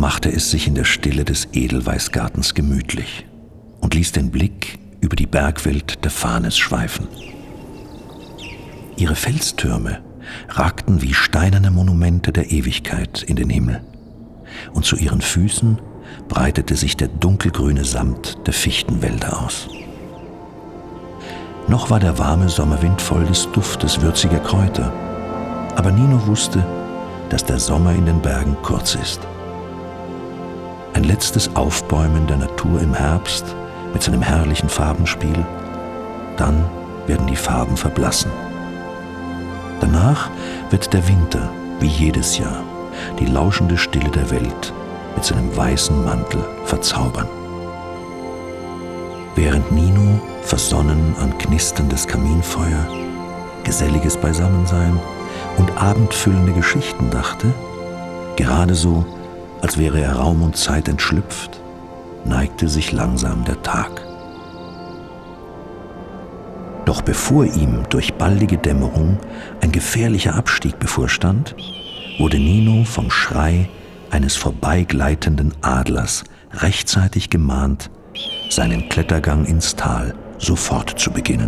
machte es sich in der Stille des Edelweißgartens gemütlich und ließ den Blick über die Bergwelt der Fanes schweifen. Ihre Felstürme ragten wie steinerne Monumente der Ewigkeit in den Himmel, und zu ihren Füßen breitete sich der dunkelgrüne Samt der Fichtenwälder aus. Noch war der warme Sommerwind voll des Duftes würziger Kräuter, aber Nino wusste, dass der Sommer in den Bergen kurz ist. Ein letztes Aufbäumen der Natur im Herbst mit seinem herrlichen Farbenspiel, dann werden die Farben verblassen. Danach wird der Winter, wie jedes Jahr, die lauschende Stille der Welt mit seinem weißen Mantel verzaubern. Während Nino versonnen an knisterndes Kaminfeuer, geselliges Beisammensein und abendfüllende Geschichten dachte, gerade so, als wäre er Raum und Zeit entschlüpft, neigte sich langsam der Tag. Doch bevor ihm durch baldige Dämmerung ein gefährlicher Abstieg bevorstand, wurde Nino vom Schrei eines vorbeigleitenden Adlers rechtzeitig gemahnt, seinen Klettergang ins Tal sofort zu beginnen.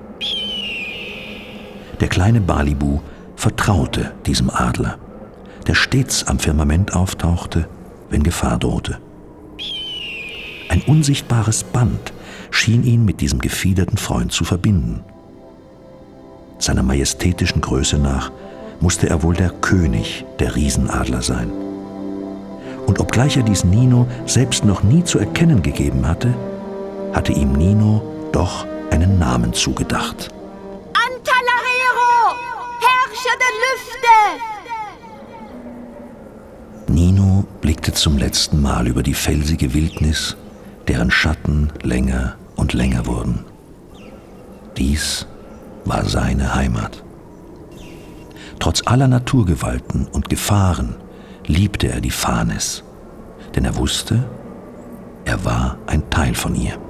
Der kleine Balibu vertraute diesem Adler, der stets am Firmament auftauchte, wenn Gefahr drohte. Ein unsichtbares Band schien ihn mit diesem gefiederten Freund zu verbinden. Seiner majestätischen Größe nach musste er wohl der König der Riesenadler sein. Und obgleich er dies Nino selbst noch nie zu erkennen gegeben hatte, hatte ihm Nino doch einen Namen zugedacht. Antalarero, Herrscher der Lüfte! Nino blickte zum letzten Mal über die felsige Wildnis, deren Schatten länger und länger wurden. Dies war seine Heimat. Trotz aller Naturgewalten und Gefahren liebte er die Fanes, denn er wusste, er war ein Teil von ihr.